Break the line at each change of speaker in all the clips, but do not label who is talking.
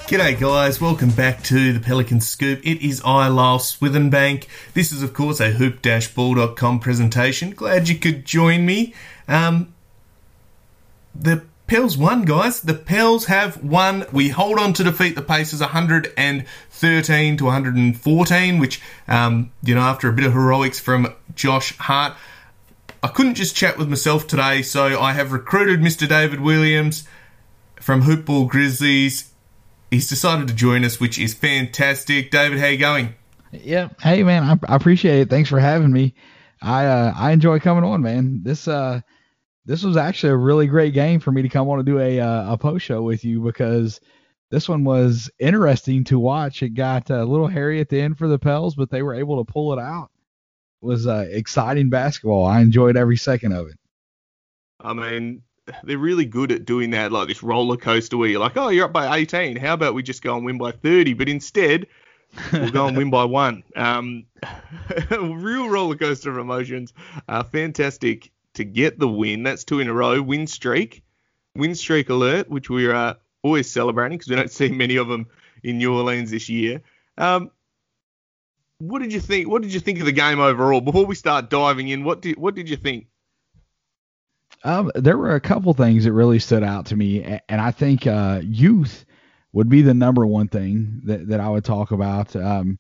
G'day guys, welcome back to the Pelican Scoop. It is I, Lyle Swithenbank. This is of course a hoop-ball.com presentation. Glad you could join me. The Pels won, guys. The Pels have won. We hold on to defeat the Pacers 113 to 114, which, after a bit of heroics from Josh Hart. I couldn't just chat with myself today, so I have recruited Mr. David Williams from Hoopball Grizzlies. He's decided to join us, which is fantastic. David, how you going?
Yeah. Hey, man, I appreciate it. Thanks for having me. I enjoy coming on, man. This was actually a really great game for me to come on and do a post show with you, because this one was interesting to watch. It got a little hairy at the end for the Pels, but they were able to pull it out. It was exciting basketball. I enjoyed every second of it.
I mean, they're really good at doing that, like this roller coaster where you're like, oh, you're up by 18. How about we just go and win by 30? But instead, we'll go and win by 1. Real roller coaster of emotions. Fantastic to get the win. That's 2 in a row. Win streak alert, which we're always celebrating because we don't see many of them in New Orleans this year. What did you think? What did you think of the game overall? Before we start diving in, what did you think?
There were a couple things that really stood out to me, and I think youth would be the number one thing that I would talk about.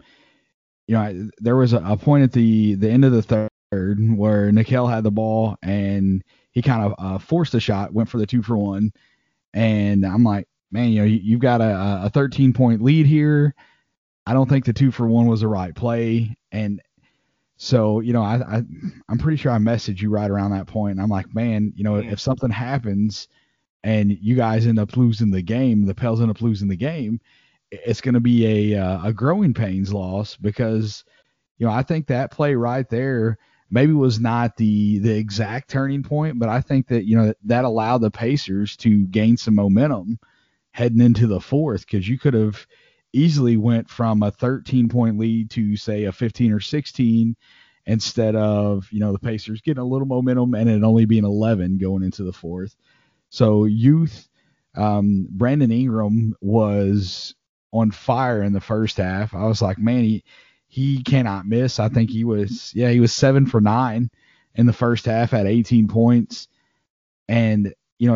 There was a point at the end of the third where Nickeil had the ball, and he kind of forced a shot, went for the 2-for-1, and I'm like, man, you've got a 13-point lead here. I don't think the 2-for-1 was the right play, and so, I'm pretty sure I messaged you right around that point. And I'm like, man, if something happens and you guys end up losing the game, the Pels end up losing the game, it's going to be a growing pains loss, because, I think that play right there maybe was not the exact turning point, but I think that, that allowed the Pacers to gain some momentum heading into the fourth, because you could have easily went from a 13-point lead to, say, a 15 or 16, instead of, the Pacers getting a little momentum and it only being 11 going into the fourth. So youth, Brandon Ingram was on fire in the first half. I was like, man, he cannot miss. I think he was 7 for 9 in the first half at 18 points. And,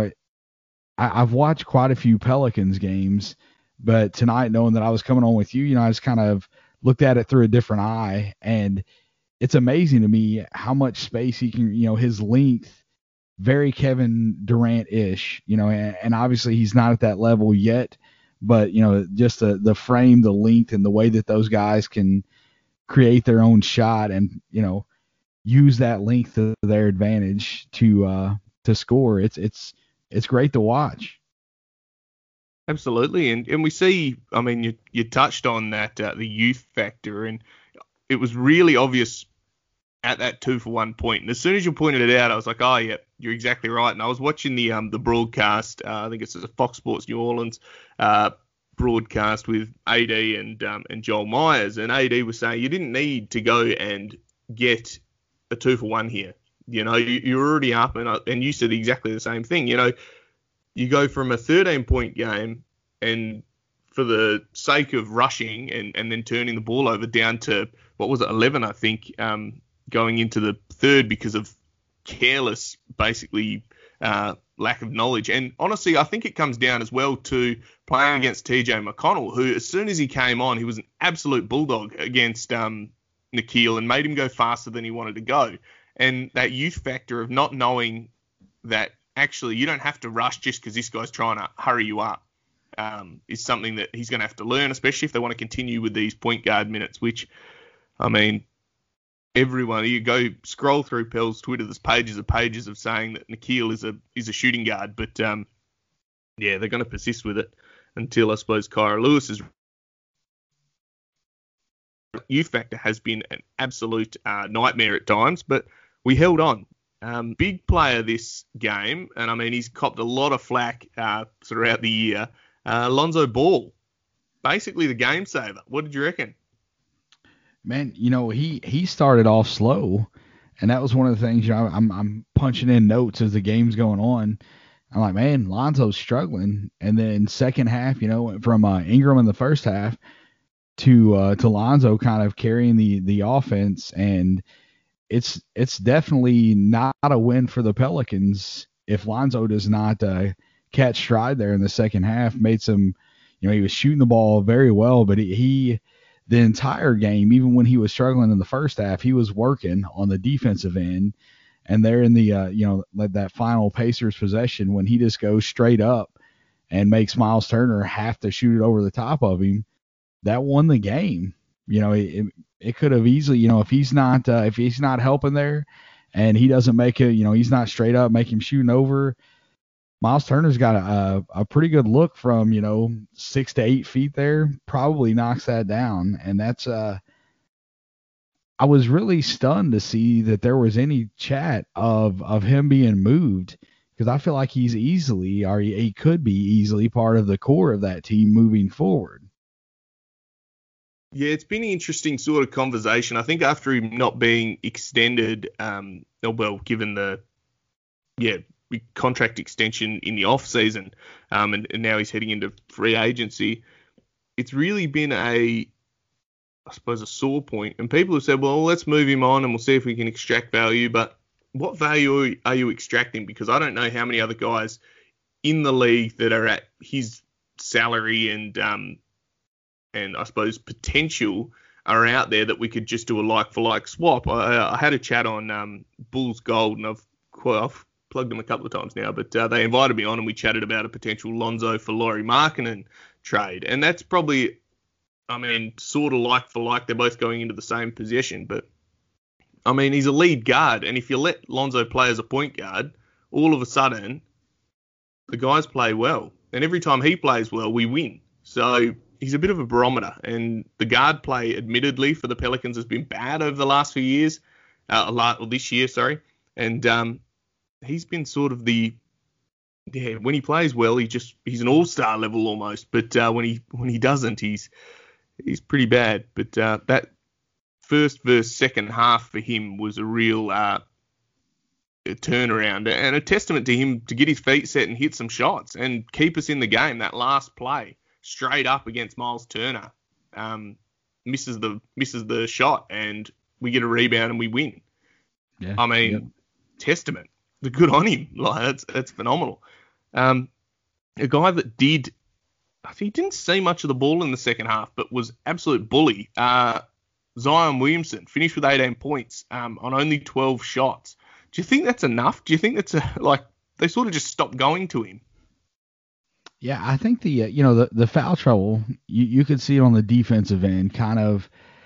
I've watched quite a few Pelicans games, but tonight, knowing that I was coming on with you, I just kind of looked at it through a different eye, and it's amazing to me how much space he can, his length, very Kevin Durant-ish, and obviously he's not at that level yet, but, just the frame, the length, and the way that those guys can create their own shot and, use that length to their advantage to score. It's great to watch.
Absolutely, and we see, I mean, you touched on that, the youth factor, and it was really obvious at that 2-for-1 point. And as soon as you pointed it out, I was like, oh, yeah, you're exactly right. And I was watching the broadcast, I think it's a Fox Sports New Orleans broadcast with AD and Joel Myers, and AD was saying you didn't need to go and get a 2-for-1 here. You're already up, and you said exactly the same thing. You go from a 13-point game, and for the sake of rushing and then turning the ball over down to, 11, I think, going into the third because of careless, basically, lack of knowledge. And honestly, I think it comes down as well to playing against TJ McConnell, who as soon as he came on, he was an absolute bulldog against Nickeil and made him go faster than he wanted to go. And that youth factor of not knowing that actually you don't have to rush just because this guy's trying to hurry you up is something that he's going to have to learn, especially if they want to continue with these point guard minutes, which, I mean, everyone, you go scroll through Pels Twitter, there's pages of saying that Nickeil is a shooting guard, but they're going to persist with it until, I suppose, Kyra Lewis's youth factor has been an absolute nightmare at times, but we held on. Big player this game, and I mean, he's copped a lot of flack throughout the year. Lonzo Ball, basically the game saver. What did you reckon?
Man, he started off slow, and that was one of the things. I'm punching in notes as the game's going on. I'm like, man, Lonzo's struggling. And then second half, went from Ingram in the first half to Lonzo kind of carrying the offense, and it's definitely not a win for the Pelicans if Lonzo does not catch stride there in the second half. Made some, he was shooting the ball very well, but he the entire game, even when he was struggling in the first half, he was working on the defensive end. And there in the like that final Pacers possession, when he just goes straight up and makes Miles Turner have to shoot it over the top of him, that won the game. It could have easily, if he's not helping there, and he doesn't make it, he's not straight up, make him shooting over. Miles Turner's got a pretty good look from 6 to 8 feet there, probably knocks that down, and that's I was really stunned to see that there was any chat of him being moved, because I feel like he's easily, or he could be easily part of the core of that team moving forward.
Yeah, it's been an interesting sort of conversation. I think after him not being extended, given the contract extension in the off season, and now he's heading into free agency, it's really been a sore point. And people have said, well, let's move him on and we'll see if we can extract value. But what value are you extracting? Because I don't know how many other guys in the league that are at his salary and I suppose potential are out there that we could just do a like-for-like swap. I had a chat on Bulls Gold, and I've plugged them a couple of times now, but they invited me on and we chatted about a potential Lonzo for Lauri Markkanen trade. And that's probably, sort of like-for-like. They're both going into the same possession, but, he's a lead guard, and if you let Lonzo play as a point guard, all of a sudden, the guys play well. And every time he plays well, we win. So he's a bit of a barometer, and the guard play, admittedly, for the Pelicans has been bad over the last few years, this year, sorry. And he's been sort of when he plays well, he's an all-star level almost, but when he doesn't, he's pretty bad. But that first versus second half for him was a real turnaround, and a testament to him to get his feet set and hit some shots and keep us in the game. That last play, straight up against Miles Turner, misses the shot, and we get a rebound and we win. Yeah, testament. The good on him. Like that's phenomenal. A guy that he didn't see much of the ball in the second half, but was absolute bully. Zion Williamson finished with 18 points on only 12 shots. Do you think that's enough? Do you think that's they sort of just stopped going to him?
Yeah, I think the foul trouble, you could see it on the defensive end, kind of,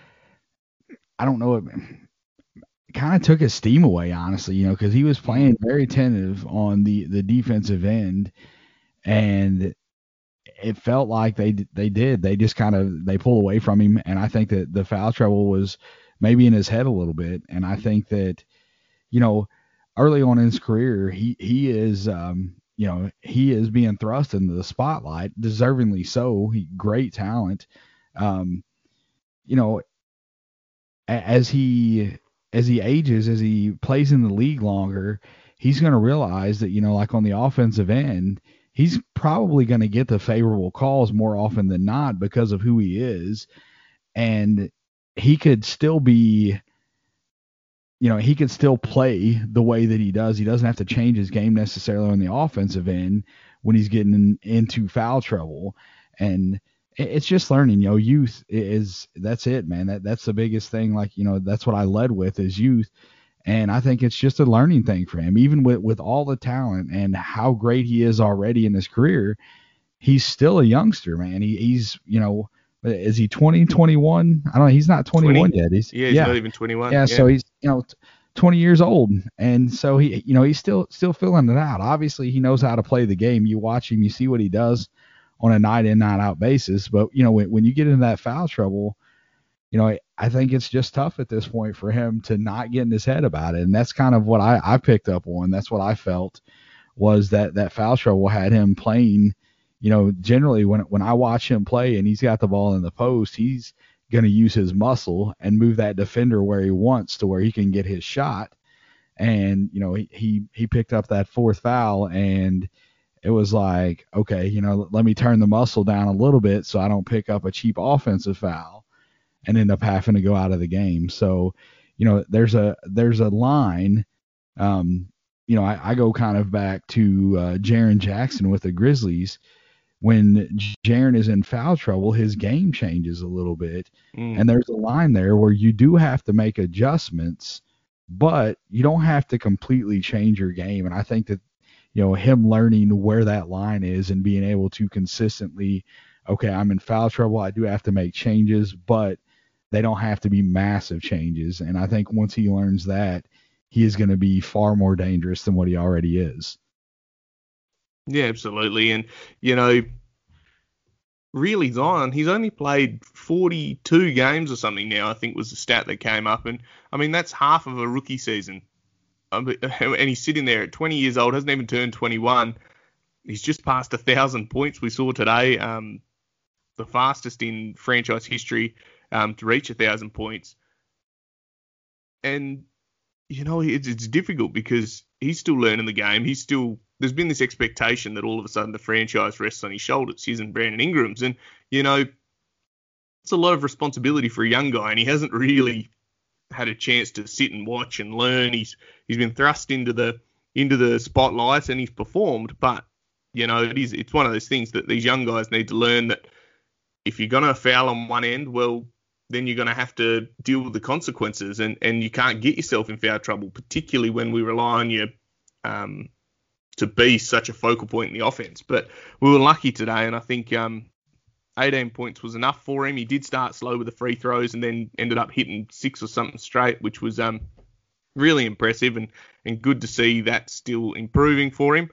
I don't know, it kind of took his steam away, honestly, because he was playing very attentive on the defensive end, and it felt like they just kind of, they pulled away from him, and I think that the foul trouble was maybe in his head a little bit, and I think that, early on in his career, he is he is being thrust into the spotlight, deservingly so. Great talent. As he ages, as he plays in the league longer, he's going to realize that, like on the offensive end, he's probably going to get the favorable calls more often than not because of who he is. And he could still be, he could still play the way that he does. He doesn't have to change his game necessarily on the offensive end when he's getting into foul trouble. And it's just learning, youth that's it, man. That's the biggest thing. Like, that's what I led with is youth. And I think it's just a learning thing for him, even with all the talent and how great he is already in his career. He's still a youngster, man. He's, is he 20, 21? I don't know. He's not 21 yet. He's
not even 21.
Yeah. So he's, 20 years old. And so he's still filling it out. Obviously he knows how to play the game. You watch him, you see what he does on a night in, night out basis. But, when you get into that foul trouble, I think it's just tough at this point for him to not get in his head about it. And that's kind of what I picked up on. That's what I felt was that foul trouble had him playing. Generally when I watch him play and he's got the ball in the post, he's going to use his muscle and move that defender where he wants to where he can get his shot. And, he picked up that fourth foul and it was like, okay, let me turn the muscle down a little bit so I don't pick up a cheap offensive foul and end up having to go out of the game. So, there's a line. I go kind of back to Jaren Jackson with the Grizzlies. When Jaren is in foul trouble, his game changes a little bit. And there's a line there where you do have to make adjustments, but you don't have to completely change your game. And I think that, him learning where that line is and being able to consistently, okay, I'm in foul trouble, I do have to make changes, but they don't have to be massive changes. And I think once he learns that, he is going to be far more dangerous than what he already is.
Yeah, absolutely. And, really Zion, he's only played 42 games or something now, I think was the stat that came up. And, I mean, that's half of a rookie season. And he's sitting there at 20 years old, hasn't even turned 21. He's just passed 1,000 points we saw today, the fastest in franchise history to reach 1,000 points. And, it's difficult because he's still learning the game. There's been this expectation that all of a sudden the franchise rests on his shoulders, his and Brandon Ingram's. And, it's a lot of responsibility for a young guy, and he hasn't really had a chance to sit and watch and learn. He's been thrust into the spotlight and he's performed, but it's one of those things that these young guys need to learn, that if you're going to foul on one end, well, then you're going to have to deal with the consequences, and you can't get yourself in foul trouble, particularly when we rely on you to be such a focal point in the offense. But we were lucky today, and I think 18 points was enough for him. He did start slow with the free throws and then ended up hitting 6 or something straight, which was really impressive and good to see that still improving for him.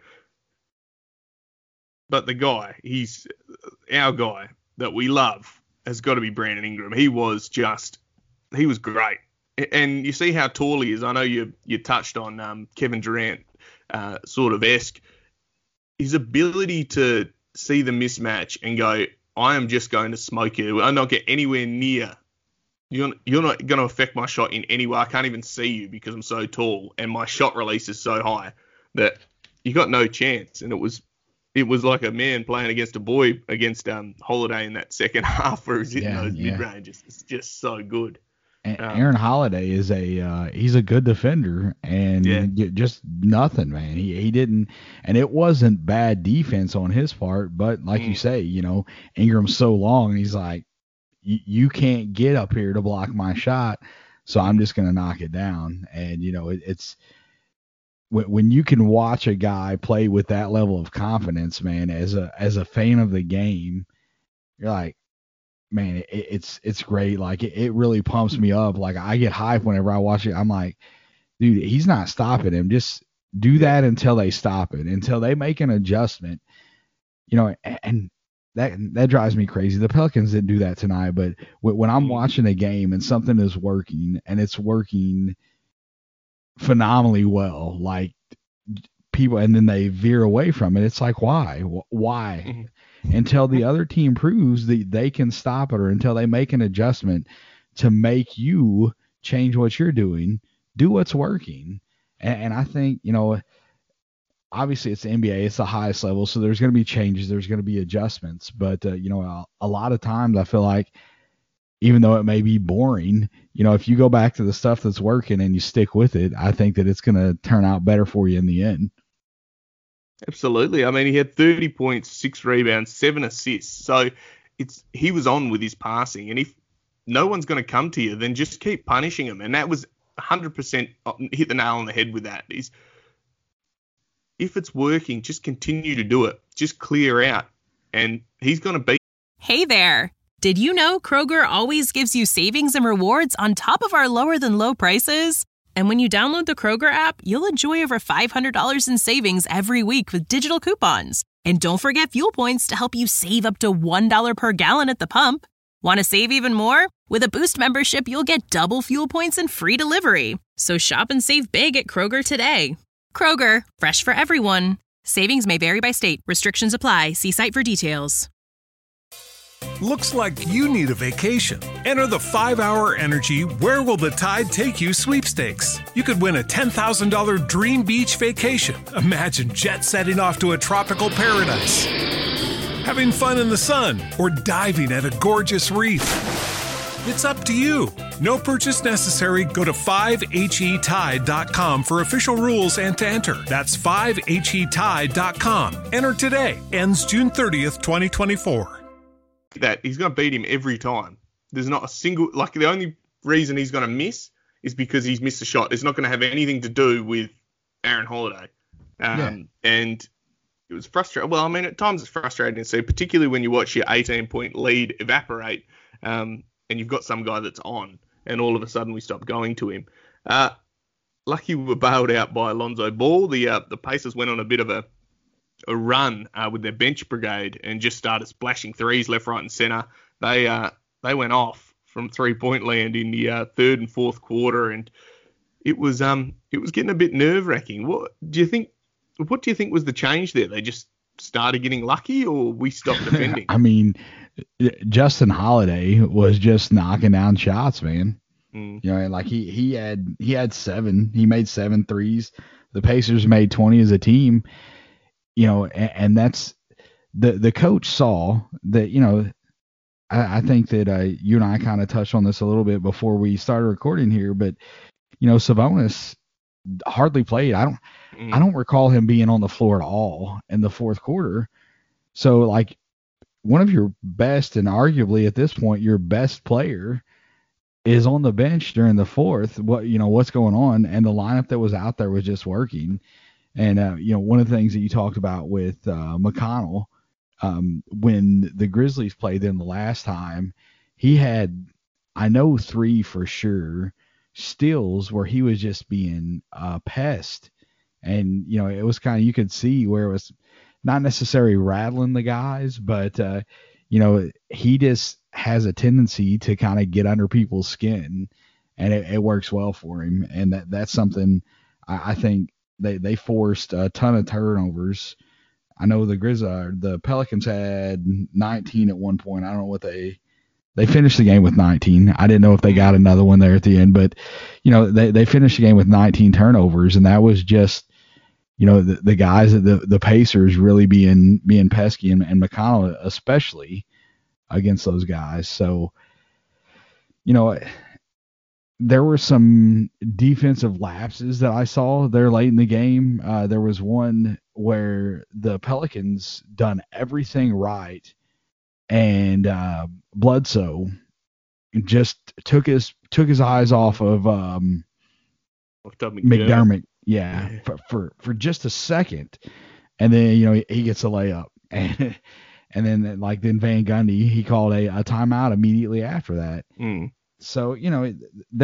But the guy, he's our guy that we love, has got to be Brandon Ingram. He was great. And you see how tall he is. I know you touched on Kevin Durant sort of esque. His ability to see the mismatch and go, I am just going to smoke you. I'll not get anywhere near. You're not going to affect my shot in any way. I can't even see you because I'm so tall, and my shot release is so high that you got no chance. And it was like a man playing against a boy against Holiday in that second half where he's hitting those mid-ranges. It's just so good.
And Aaron Holiday is he's a good defender, and just nothing, man. He didn't, and it wasn't bad defense on his part, but like you say, Ingram's so long, and he's like, you can't get up here to block my shot, so I'm just gonna knock it down. And it's when you can watch a guy play with that level of confidence, man, as a fan of the game, you're like, man, it's great. Like it really pumps me up. Like I get hyped whenever I watch it. I'm like, dude, he's not stopping him. Just do that until they stop it, until they make an adjustment. And that drives me crazy. The Pelicans didn't do that tonight, but when I'm watching a game and something is working and it's working phenomenally well, like people, and then they veer away from it, it's like, why? Until the other team proves that they can stop it, or until they make an adjustment to make you change what you're doing, do what's working. And I think, obviously it's the NBA, it's the highest level, so there's going to be changes, there's going to be adjustments. But, a lot of times I feel like, even though it may be boring, if you go back to the stuff that's working and you stick with it, I think that it's going to turn out better for you in the end.
Absolutely. I mean, he had 30 points, 6 rebounds, 7 assists. So he was on with his passing. And if no one's going to come to you, then just keep punishing him. And that was 100% hit the nail on the head with that. If it's working, just continue to do it. Just clear out. And he's going to beat.
Hey there. Did you know Kroger always gives you savings and rewards on top of our lower than low prices? And when you download the Kroger app, you'll enjoy over $500 in savings every week with digital coupons. And don't forget fuel points to help you save up to $1 per gallon at the pump. Want to save even more? With a Boost membership, you'll get double fuel points and free delivery. So shop and save big at Kroger today. Kroger, fresh for everyone. Savings may vary by state. Restrictions apply. See site for details.
Looks like you need a vacation. Enter the 5-Hour Energy Where Will the Tide Take You sweepstakes. You could win a $10,000 dream beach vacation. Imagine jet setting off to a tropical paradise, having fun in the sun, or diving at a gorgeous reef. It's up to you. No purchase necessary. Go to 5HETide.com for official rules and to enter. That's 5HETide.com. Enter today. Ends June 30th, 2024.
That he's going to beat him every time. There's not a single, like, the only reason he's going to miss is because he's missed a shot. It's not going to have anything to do with Aaron Holiday. And it was frustrating. Well, I mean, at times it's frustrating to see, particularly when you watch your 18-point lead evaporate, and you've got some guy that's on, and all of a sudden we stop going to him. Lucky we were bailed out by Alonzo Ball. The Pacers went on a bit of a run with their bench brigade and just started splashing threes left, right, and center. They went off from 3-point land in the third and fourth quarter, and it was getting a bit nerve wracking. What do you think was the change there? They just started getting lucky, or we stopped defending?
I mean, Justin Holiday was just knocking down shots, man. You know, like he had 7. He made 7 threes. The Pacers made 20 as a team. You know, and that's the coach saw that. You know, I think that you and I kind of touched on this a little bit before we started recording here, but you know, Sabonis hardly played. I don't recall him being on the floor at all in the fourth quarter. So like, one of your best, and arguably at this point your best player, is on the bench during the fourth. What's going on? And the lineup that was out there was just working. And you know, one of the things that you talked about with McConnell, when the Grizzlies played them the last time, he had, I know 3 for sure, steals where he was just being a pest. And you know, it was kind of, you could see where it was not necessarily rattling the guys, but you know, he just has a tendency to kind of get under people's skin, and it works well for him. And that's something I think they forced a ton of turnovers. I know the Pelicans had 19 at one point. I don't know what they finished the game with 19. I didn't know if they got another one there at the end, but you know, they finished the game with 19 turnovers, and that was just, you know, the guys at the Pacers really being pesky, and McConnell especially against those guys. So, you know, there were some defensive lapses that I saw there late in the game. There was one where the Pelicans done everything right, and Bledsoe just took his eyes off of McDermott. Yeah, for just a second, and then you know he gets a layup, and then Van Gundy, he called a timeout immediately after that. So you know,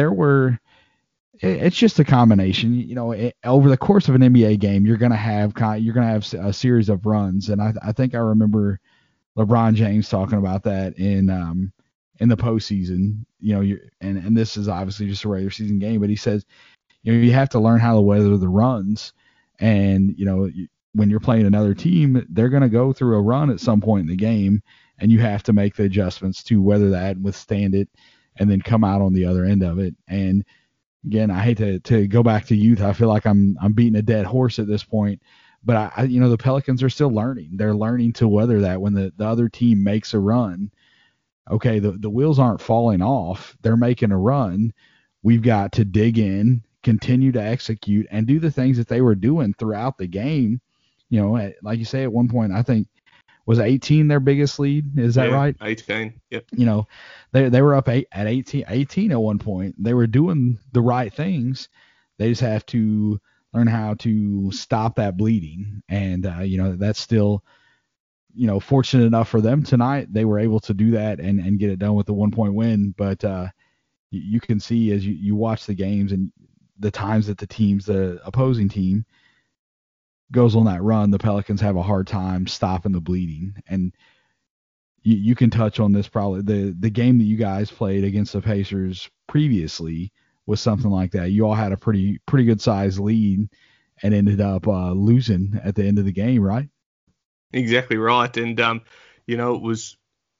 it's just a combination. You know, over the course of an NBA game, you're gonna have a series of runs, and I think I remember LeBron James talking about that in the postseason. You know, and this is obviously just a regular season game, but he says, you know, you have to learn how to weather the runs, and you know, when you're playing another team, they're going to go through a run at some point in the game, and you have to make the adjustments to weather that and withstand it, and then come out on the other end of it. And again, I hate to go back to youth. I feel like I'm beating a dead horse at this point, but I you know, the Pelicans are still learning. They're learning to weather that when the other team makes a run. Okay, the wheels aren't falling off. They're making a run. We've got to dig in, continue to execute, and do the things that they were doing throughout the game. You know, like you say, at one point, I think, was 18 their biggest lead? Is that right?
18, yep.
You know, they were up at 18 at one point. They were doing the right things. They just have to learn how to stop that bleeding. And, you know, that's still, you know, fortunate enough for them tonight. They were able to do that and get it done with the 1-point win. But you can see as you watch the games and the times that the opposing team goes on that run, the Pelicans have a hard time stopping the bleeding. And you can touch on this probably. The game that you guys played against the Pacers previously was something like that. You all had a pretty good size lead and ended up losing at the end of the game, right?
Exactly right. And you know, it was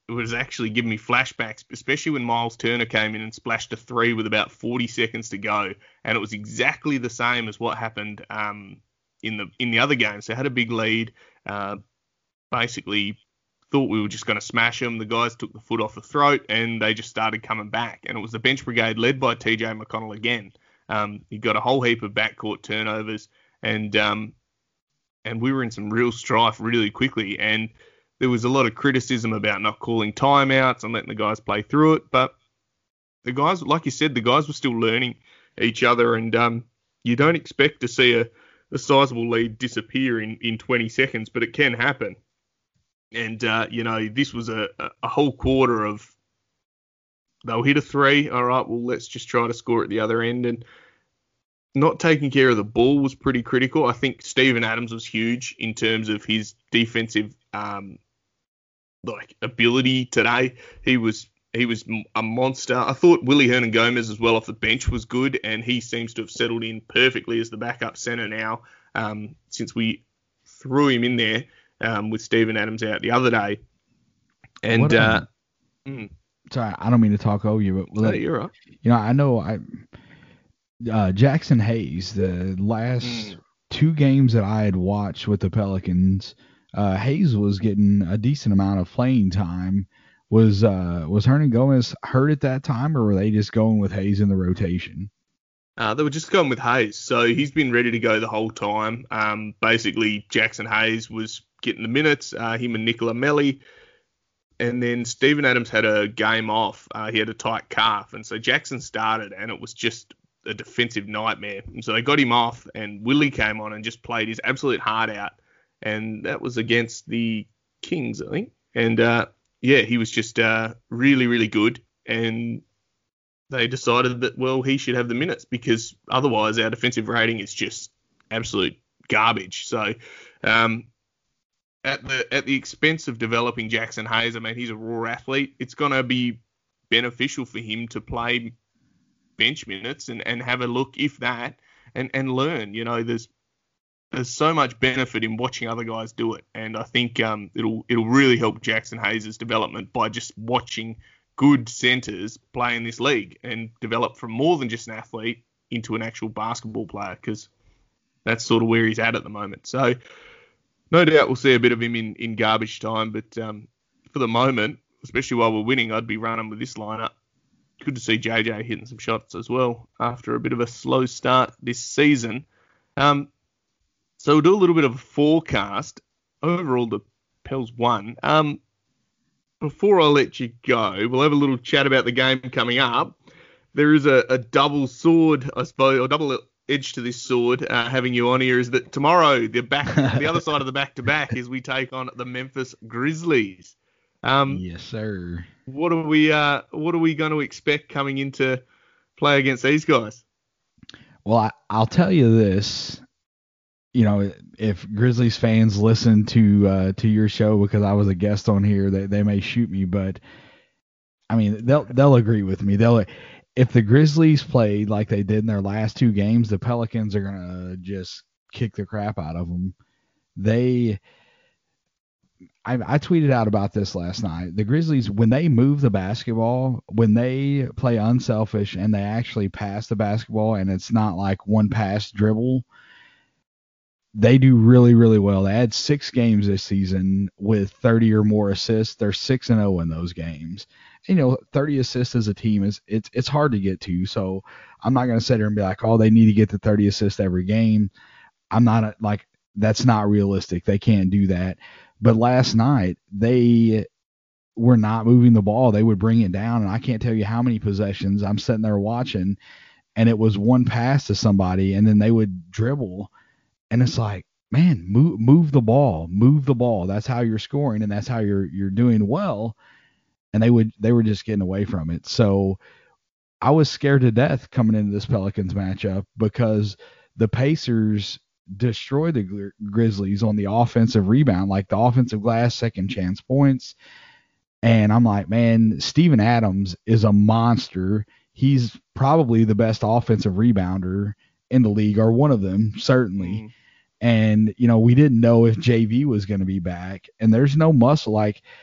was actually giving me flashbacks, especially when Miles Turner came in and splashed a 3 with about 40 seconds to go, and it was exactly the same as what happened in the other games. They had a big lead, basically thought we were just going to smash them. The guys took the foot off the throat, and they just started coming back. And it was the bench brigade led by TJ McConnell again. He got a whole heap of backcourt turnovers, and we were in some real strife really quickly. And there was a lot of criticism about not calling timeouts and letting the guys play through it. But the guys, like you said, the guys were still learning each other, and you don't expect to see a sizable lead disappear in 20 seconds, but it can happen. And, this was a whole quarter of they'll hit a 3. All right, well, let's just try to score at the other end. And not taking care of the ball was pretty critical. I think Steven Adams was huge in terms of his defensive ability today. He was a monster. I thought Willie Hernan-Gomez as well off the bench was good, and he seems to have settled in perfectly as the backup center now since we threw him in there with Steven Adams out the other day. And
sorry, I don't mean to talk over you, but
no, you're right.
I know Jackson Hayes, the last 2 games that I had watched with the Pelicans, Hayes was getting a decent amount of playing time. Was Hernan-Gomez hurt at that time, or were they just going with Hayes in the rotation?
They were just going with Hayes. So he's been ready to go the whole time. Basically, Jackson Hayes was getting the minutes, him and Nicola Melli. And then Steven Adams had a game off. He had a tight calf. And so Jackson started, and it was just a defensive nightmare. And so they got him off, and Willie came on and just played his absolute heart out. And that was against the Kings, I think. And, he was just really, really good. And they decided that, well, he should have the minutes because otherwise our defensive rating is just absolute garbage. So at the expense of developing Jackson Hayes, I mean, he's a raw athlete. It's going to be beneficial for him to play bench minutes and have a look, if that, and learn. There's so much benefit in watching other guys do it, and I think it'll really help Jackson Hayes' development by just watching good centers play in this league and develop from more than just an athlete into an actual basketball player, because that's sort of where he's at the moment. So no doubt we'll see a bit of him in garbage time, but for the moment, especially while we're winning, I'd be running with this lineup. Good to see JJ hitting some shots as well after a bit of a slow start this season. So we'll do a little bit of a forecast. Overall, the Pels won. Before I let you go, we'll have a little chat about the game coming up. There is a double sword, I suppose, or double edge to this sword, having you on here, is that tomorrow the other side of the back-to-back is we take on the Memphis Grizzlies.
Yes, sir.
What are we going to expect coming into play against these guys?
Well, I'll tell you this. If Grizzlies fans listen to your show, because I was a guest on here, they may shoot me, but I mean they'll agree with me. If the Grizzlies played like they did in their last 2 games, the Pelicans are gonna just kick the crap out of them. I tweeted out about this last night. The Grizzlies, when they move the basketball, when they play unselfish and they actually pass the basketball, and it's not like one pass dribble, they do really, really well. They had 6 games this season with 30 or more assists. They're 6-0 in those games. 30 assists as a team it's hard to get to. So I'm not going to sit here and be like, oh, they need to get to 30 assists every game. I'm not that's not realistic. They can't do that. But last night they were not moving the ball. They would bring it down, and I can't tell you how many possessions I'm sitting there watching, and it was one pass to somebody, and then they would dribble. And it's like, man, move the ball. That's how you're scoring, and that's how you're doing well. And they were just getting away from it. So I was scared to death coming into this Pelicans matchup because the Pacers destroyed the Grizzlies on the offensive rebound, like the offensive glass, second chance points. And I'm like, man, Steven Adams is a monster. He's probably the best offensive rebounder in the league, or one of them, certainly. And, we didn't know if JV was going to be back, and there's no muscle. Like,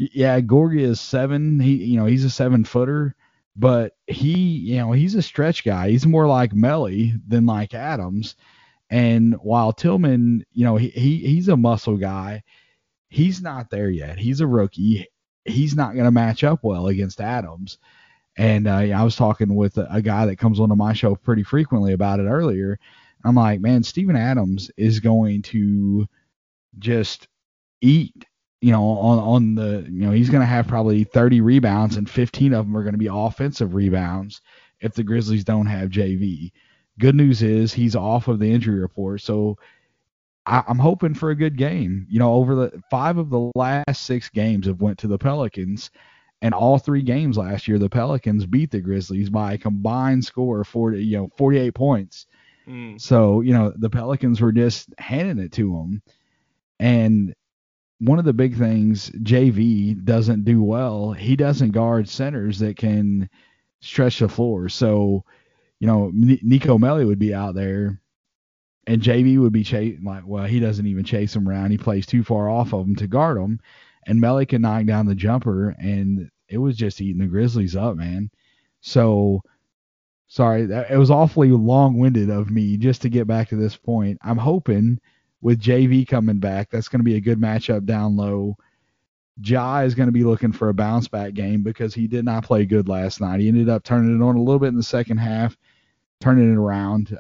Yeah, Gorgie is 7. He's a 7-footer, but he's a stretch guy. He's more like Melly than like Adams. And while Tillman, he's a muscle guy, he's not there yet. He's a rookie. He's not going to match up well against Adams. And I was talking with a guy that comes onto my show pretty frequently about it earlier. I'm like, man, Steven Adams is going to just eat, on the, he's going to have probably 30 rebounds and 15 of them are going to be offensive rebounds if the Grizzlies don't have JV. Good news is he's off of the injury report. So I'm hoping for a good game. Over the 5 of the last 6 games have went to the Pelicans, and all 3 games last year, the Pelicans beat the Grizzlies by a combined score of 48 points. So, the Pelicans were just handing it to them. And one of the big things JV doesn't do well, he doesn't guard centers that can stretch the floor. So, Nico Melli would be out there, and JV would be he doesn't even chase him around. He plays too far off of him to guard him, and Melli can knock down the jumper, and it was just eating the Grizzlies up, man. So, sorry, it was awfully long-winded of me just to get back to this point. I'm hoping with JV coming back, that's going to be a good matchup down low. Ja is going to be looking for a bounce-back game because he did not play good last night. He ended up turning it on a little bit in the second half, turning it around.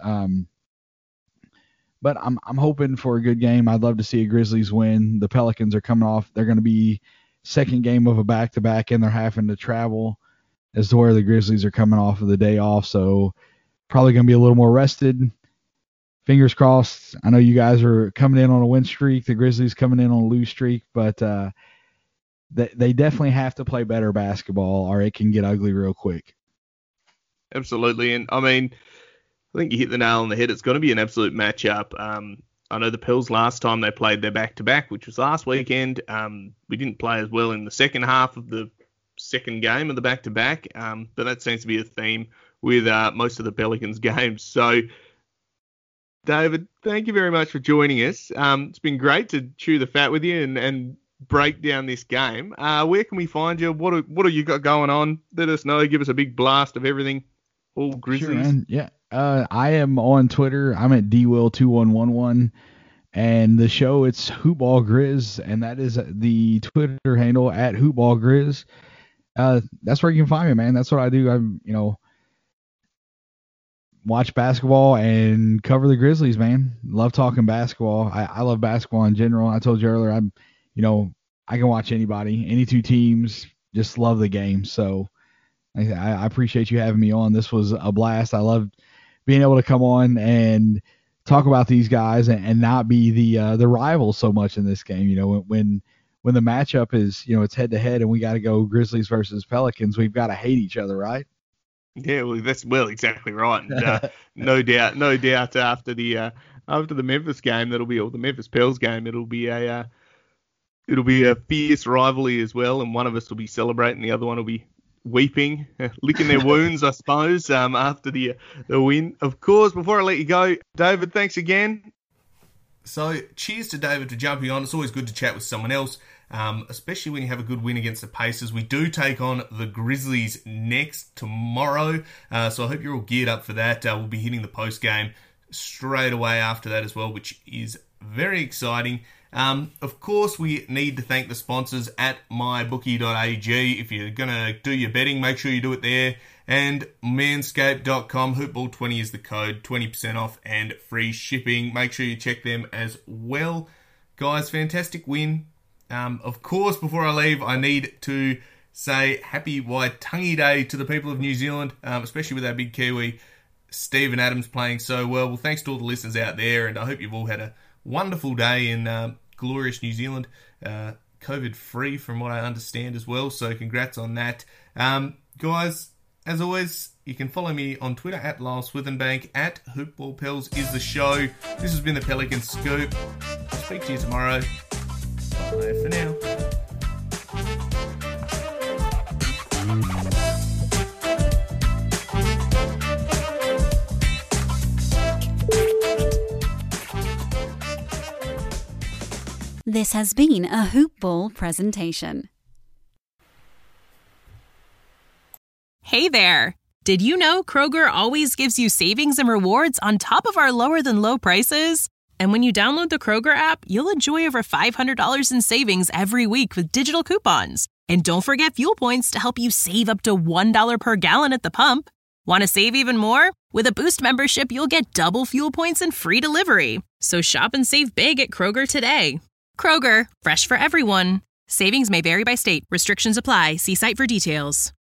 But I'm hoping for a good game. I'd love to see a Grizzlies win. The Pelicans are coming off. They're going to be second game of a back-to-back, and they're having to travel as to where the Grizzlies are coming off of the day off. So probably going to be a little more rested. Fingers crossed. I know you guys are coming in on a win streak. The Grizzlies coming in on a lose streak, but they definitely have to play better basketball or it can get ugly real quick.
Absolutely. And I think you hit the nail on the head. It's going to be an absolute matchup. I know the Pels last time they played their back-to-back, which was last weekend. We didn't play as well in the second half of the second game of the back-to-back, but that seems to be a theme with most of the Pelicans games. So, David, thank you very much for joining us. It's been great to chew the fat with you and break down this game. Where can we find you? What have you got going on? Let us know. Give us a big blast of everything. All Grizzlies.
Sure, man. Yeah. I am on Twitter. I'm at dwill2111. And the show, it's Hoopball Grizz, and that is the Twitter handle at Hoopball Grizz. That's where you can find me, man. That's what I do. I'm, watch basketball and cover the Grizzlies, man. Love talking basketball. I love basketball in general. I told you earlier, I can watch anybody, any 2 teams, just love the game. So I appreciate you having me on. This was a blast. I love being able to come on and talk about these guys and not be the rival so much in this game. When the matchup is, it's head to head and we got to go Grizzlies versus Pelicans, we've got to hate each other, right?
Yeah, well, that's exactly right. And, no doubt after the Memphis game, the Memphis Pels game, it'll be a fierce rivalry as well, and one of us will be celebrating, the other one will be weeping, licking their wounds, I suppose, after the win. Of course, before I let you go, David, thanks again.
So, cheers to David for jumping on. It's always good to chat with someone else, especially when you have a good win against the Pacers. We do take on the Grizzlies next tomorrow, so I hope you're all geared up for that. We'll be hitting the post-game straight away after that as well, which is very exciting. Of course, we need to thank the sponsors at mybookie.ag. If you're going to do your betting, make sure you do it there. And manscaped.com, Hoopball20 is the code, 20% off and free shipping. Make sure you check them as well. Guys, fantastic win. Of course, before I leave, I need to say happy Waitangi Day to the people of New Zealand, especially with our big Kiwi, Steven Adams, playing so well. Well, thanks to all the listeners out there, and I hope you've all had a wonderful day in glorious New Zealand, COVID-free from what I understand as well, so congrats on that. Guys, as always, you can follow me on Twitter at Lyle Swithenbank, at HoopballPels is the show. This has been the Pelican Scoop. I'll speak to you tomorrow. Bye for now.
This has been a Hoop Ball presentation.
Hey there! Did you know Kroger always gives you savings and rewards on top of our lower-than-low prices? And when you download the Kroger app, you'll enjoy over $500 in savings every week with digital coupons. And don't forget fuel points to help you save up to $1 per gallon at the pump. Want to save even more? With a Boost membership, you'll get double fuel points and free delivery. So shop and save big at Kroger today. Kroger, fresh for everyone. Savings may vary by state. Restrictions apply. See site for details.